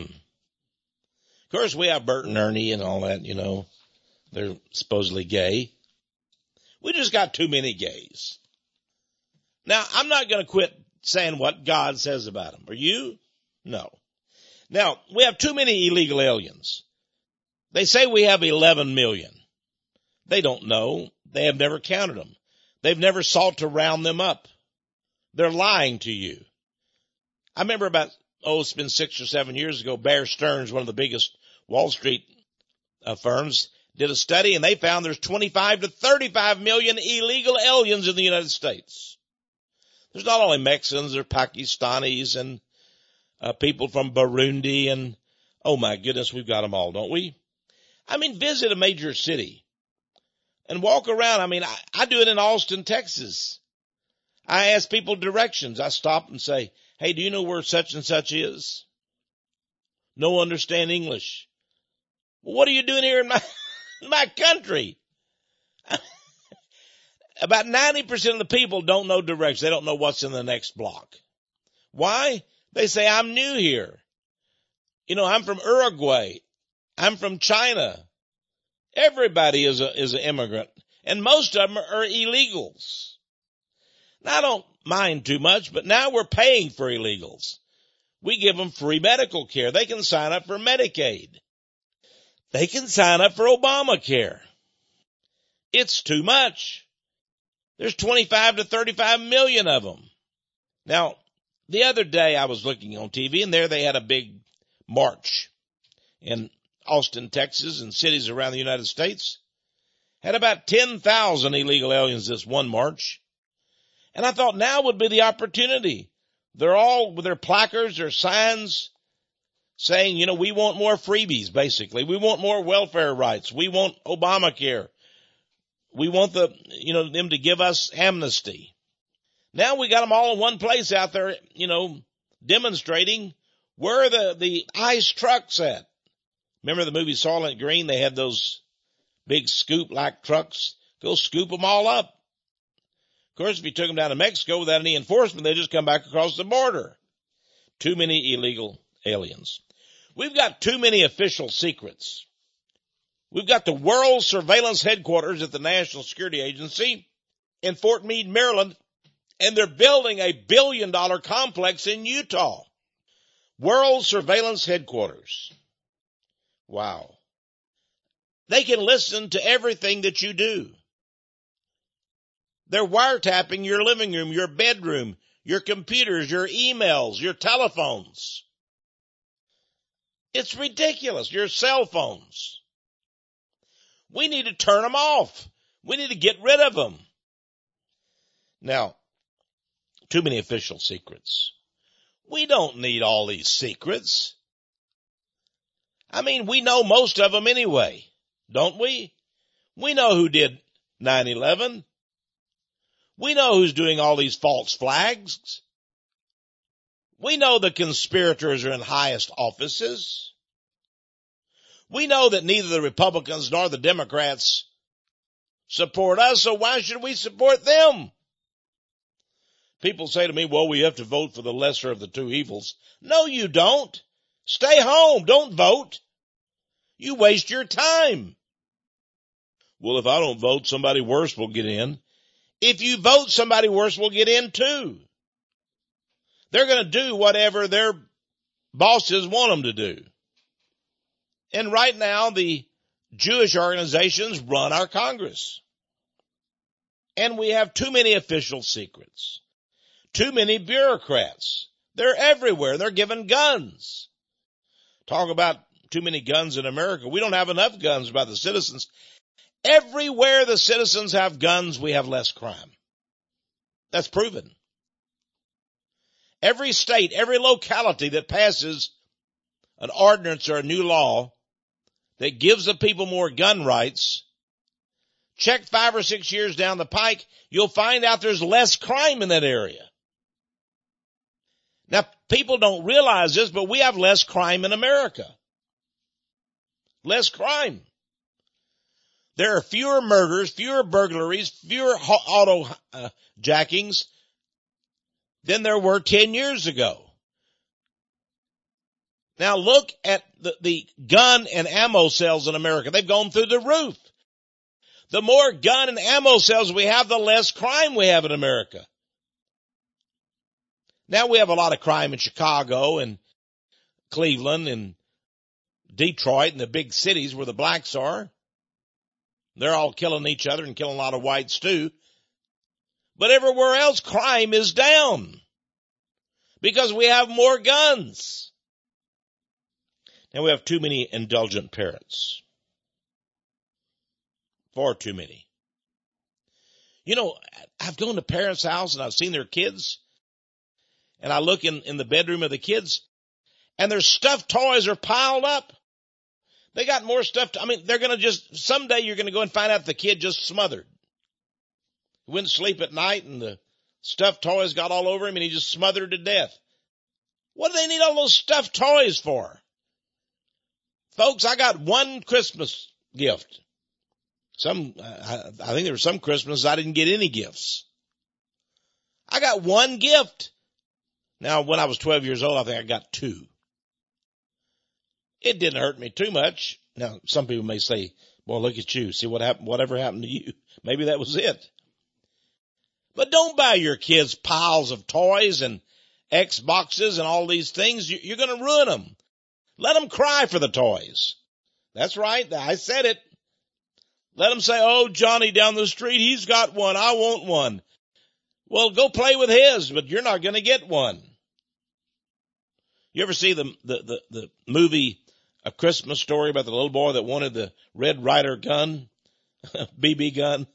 Of course, we have Bert and Ernie and all that, you know. They're supposedly gay. We just got too many gays. Now, I'm not going to quit saying what God says about them. Are you? No. Now, we have too many illegal aliens. They say we have eleven million. They don't know. They have never counted them. They've never sought to round them up. They're lying to you. I remember about, oh, it's been six or seven years ago, Bear Stearns, one of the biggest Wall Street uh, firms, did a study, and they found there's twenty-five to thirty-five million illegal aliens in the United States. There's not only Mexicans, there's Pakistanis and uh, people from Burundi, and oh my goodness, we've got them all, don't we? I mean, visit a major city and walk around. I mean, I, I do it in Austin, Texas. I ask people directions. I stop and say, hey, do you know where such and such is? No understand English. Well, what are you doing here in my, in my country? About ninety percent of the people don't know directions. They don't know what's in the next block. Why? They say, I'm new here. You know, I'm from Uruguay. I'm from China. Everybody is a, is an immigrant, and most of them are illegals. Now, I don't mind too much, but now we're paying for illegals. We give them free medical care. They can sign up for Medicaid. They can sign up for Obamacare. It's too much. There's twenty-five to thirty-five million of them. Now, the other day I was looking on T V, and there they had a big march in Austin, Texas, and cities around the United States. Had about ten thousand illegal aliens this one march. And I thought now would be the opportunity. They're all with their placards, their signs saying, you know, we want more freebies, basically. We want more welfare rights. We want Obamacare. We want the, you know, them to give us amnesty. Now we got them all in one place out there, you know, demonstrating. Where are the, the ICE trucks at? Remember the movie Soylent Green? They had those big scoop-like trucks. Go scoop them all up. Of course, if you took them down to Mexico without any enforcement, they just come back across the border. Too many illegal aliens. We've got too many official secrets. We've got the World Surveillance Headquarters at the National Security Agency in Fort Meade, Maryland, and they're building a billion-dollar complex in Utah. World Surveillance Headquarters. Wow. They can listen to everything that you do. They're wiretapping your living room, your bedroom, your computers, your emails, your telephones. It's ridiculous. Your cell phones. We need to turn them off. We need to get rid of them. Now, too many official secrets. We don't need all these secrets. I mean, we know most of them anyway, don't we? We know who did nine eleven. We know who's doing all these false flags. We know the conspirators are in highest offices. We know that neither the Republicans nor the Democrats support us, so why should we support them? People say to me, well, we have to vote for the lesser of the two evils. No, you don't. Stay home. Don't vote. You waste your time. Well, if I don't vote, somebody worse will get in. If you vote, somebody worse will get in too. They're going to do whatever their bosses want them to do. And right now, the Jewish organizations run our Congress. And we have too many official secrets. Too many bureaucrats. They're everywhere. They're given guns. Talk about too many guns in America. We don't have enough guns by the citizens. Everywhere the citizens have guns, we have less crime. That's proven. Every state, every locality that passes an ordinance or a new law that gives the people more gun rights, check five or six years down the pike, you'll find out there's less crime in that area. Now, people don't realize this, but we have less crime in America. Less crime. There are fewer murders, fewer burglaries, fewer auto uh, jackings than there were ten years ago. Now look at the, the gun and ammo sales in America. They've gone through the roof. The more gun and ammo sales we have, the less crime we have in America. Now we have a lot of crime in Chicago and Cleveland and Detroit and the big cities where the blacks are. They're all killing each other and killing a lot of whites too. But everywhere else, crime is down because we have more guns. And we have too many indulgent parents. Far too many. You know, I've gone to parents' house and I've seen their kids, and I look in, in the bedroom of the kids, and their stuffed toys are piled up. They got more stuff. To, I mean, they're going to just, someday you're going to go and find out the kid just smothered. He went to sleep at night and the stuffed toys got all over him and he just smothered to death. What do they need all those stuffed toys for? Folks, I got one Christmas gift. Some, I, I think there were some Christmases I didn't get any gifts. I got one gift. Now, when I was twelve years old, I think I got two. It didn't hurt me too much. Now, some people may say, well, look at you. See what happened, whatever happened to you. Maybe that was it. But don't buy your kids piles of toys and Xboxes and all these things. You're going to ruin them. Let them cry for the toys. That's right. I said it. Let them say, oh, Johnny down the street, he's got one. I want one. Well, go play with his, but you're not going to get one. You ever see the, the, the, the movie A Christmas Story about the little boy that wanted the Red Ryder gun, B B gun?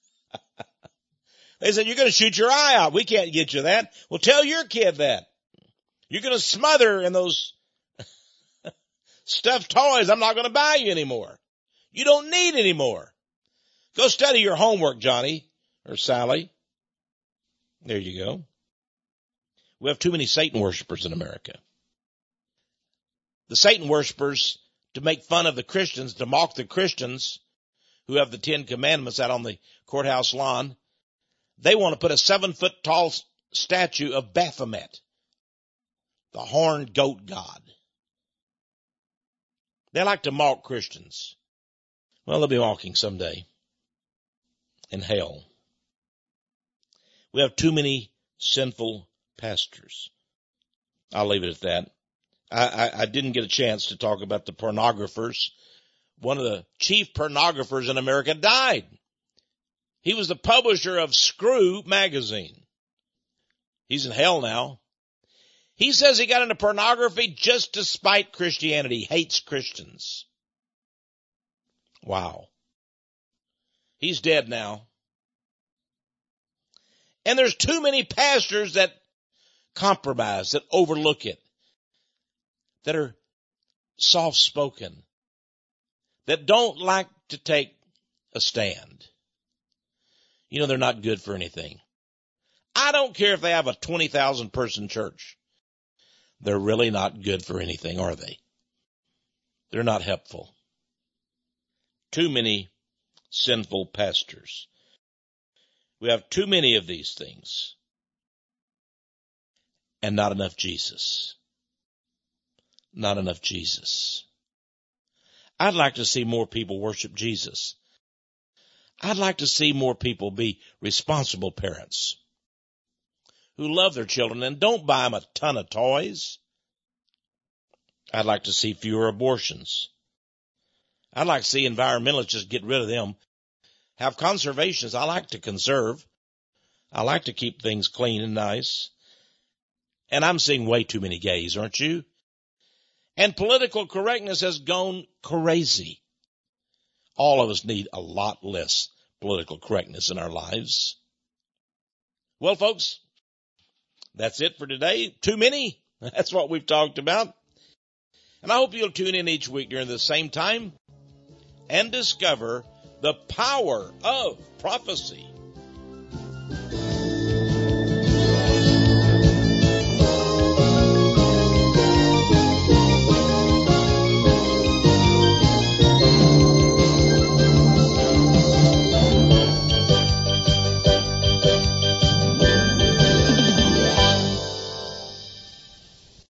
They said, you're going to shoot your eye out. We can't get you that. Well, tell your kid that. You're going to smother in those stuffed toys. I'm not going to buy you anymore. You don't need any more. Go study your homework, Johnny or Sally. There you go. We have too many Satan worshipers in America. The Satan worshipers, to make fun of the Christians, to mock the Christians who have the Ten Commandments out on the courthouse lawn, they want to put a seven-foot tall statue of Baphomet, the horned goat god. They like to mock Christians. Well, they'll be mocking someday in hell. We have too many sinful pastors. I'll leave it at that. I, I, I didn't get a chance to talk about the pornographers. One of the chief pornographers in America died. He was the publisher of Screw magazine. He's in hell now. He says he got into pornography just to spite Christianity. He hates Christians. Wow. He's dead now. And there's too many pastors that compromise, that overlook it, that are soft-spoken, that don't like to take a stand. You know, they're not good for anything. I don't care if they have a twenty thousand person church. They're really not good for anything, are they? They're not helpful. Too many sinful pastors. We have too many of these things and not enough Jesus. Not enough Jesus. I'd like to see more people worship Jesus. I'd like to see more people be responsible parents who love their children and don't buy them a ton of toys. I'd like to see fewer abortions. I'd like to see environmentalists just get rid of them. Have conservationists. I like to conserve. I like to keep things clean and nice. And I'm seeing way too many gays, aren't you? And political correctness has gone crazy. All of us need a lot less political correctness in our lives. Well, folks, that's it for today. Too many. That's what we've talked about. And I hope you'll tune in each week during the same time and discover the power of prophecy.